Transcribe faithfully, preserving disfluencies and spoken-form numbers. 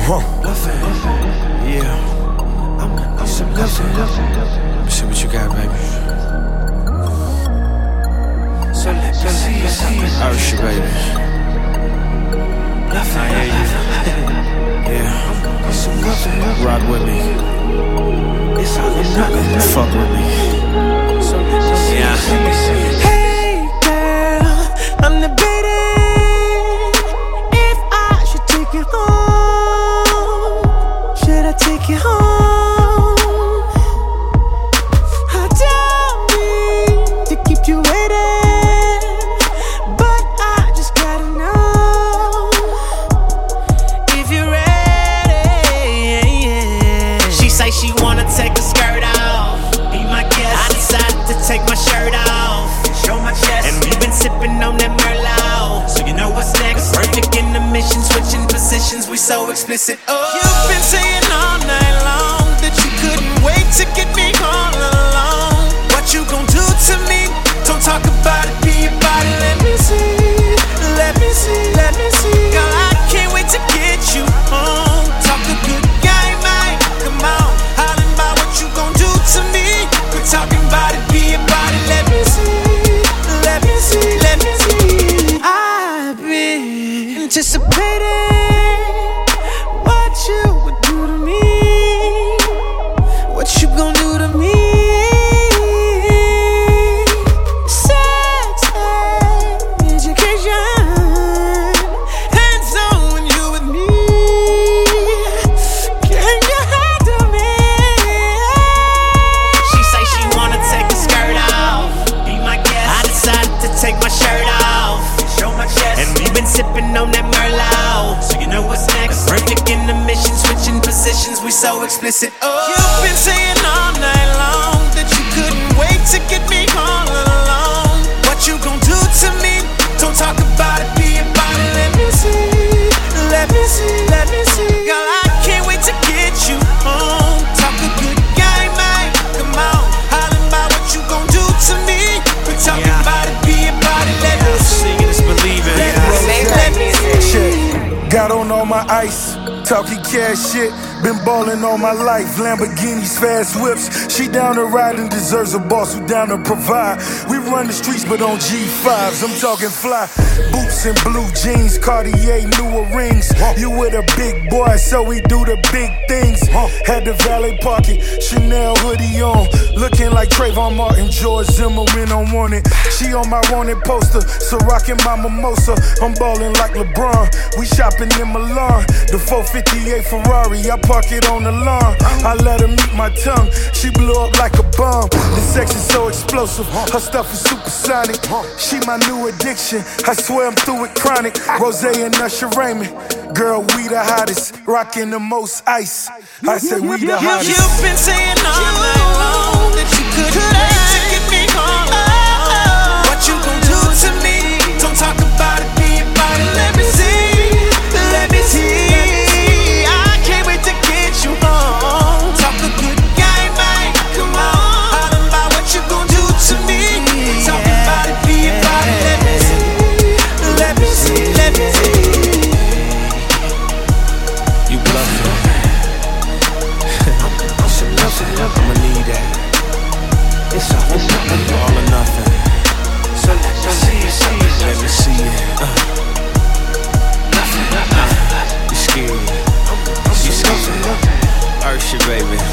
Huh. Yeah. I'm gonna need some loving. Let me see what you got, baby. So let me see. Usher, baby. I hear you. Yeah. Rock with me. It's all or nothing. Fuck with me. Yeah. Hey girl, I'm debating if I should take you home. Should I take you home? I don't mean to keep you waiting, but I just gotta know if you're ready. She say she wanna take her skirt off. Be my guest. I decided to take my shirt off, show my chest, and we've been sipping on that Merlot. So you know what's next? Perfect in the mission, switching positions. We so explicit. Oh, You've been saying all night long that you couldn't wait to get me all alone. What you gon' do to me? Don't talk about it, be about it. Let me see, let me see, let me see. Girl, I can't wait to get you home. Talk a good game, man. Come on, hollering about what you gon' do to me. We're talking about it, be about it. Let me see, let me see, let me see. I've been anticipating what you would do to me. What you gon' do to me? Sex, education, hands on when you with me. Can you handle me? she say she wanna take her skirt off. Be my guest. I decided to take my shirt off, show my chest, and we've been sipping on that Merlot. So you know what's next? Perfect in the mission, switching positions. We so explicit. Oh, You've been saying all night long that you couldn't wait to get me all alone. What you gon' do to me? Don't talk about it, be about it. Let me see, let me see, let me see. Girl, I can't wait to get you home. Talk a good game, man. Come on, hollering about what you gon' do to me. We're talking Yeah. about it, be about it. Let me see, Seeing is believing. let me see, let me see. Check. Got on all my ice, talking cash shit. Been ballin' all my life, Lamborghinis, fast whips. She down to ride and deserves a boss who down to provide. We run the streets, but on G fives. I'm talking fly, boots and blue jeans, Cartier, newer rings. You with a big boy, so we do the big things. Had the valet parking, Chanel hoodie on, looking like Trayvon Martin, George Zimmerman on wanted. She on my wanted poster, so rockin' my mimosa. I'm ballin' like LeBron. We shopping in Milan, the four fifty-eight Ferrari. I park it on the lawn. I let her meet my tongue. She blew up like a bomb. The sex is so explosive. Her stuff is supersonic. She my new addiction. I swear I'm through with chronic. Rose and Usher Raymond. Girl, we the hottest. Rockin' the most ice. I say we the hottest. You've been saying all night long that you couldn't wait to get me all alone. What you gon' do to me? Don't talk about it, be about it. Let me see, let me see. I can't wait to get you home. Talk a good game, man. Come on, hollering about what you gon' do to me. Talk about it, be about it. Let me see, let me see, let me see. You bluffing. Some loving. I'ma need that. It's all or nothing. All or nothing. So let me see it. Let me see it. Uh. Uh. You scared? You scared? Usher, baby.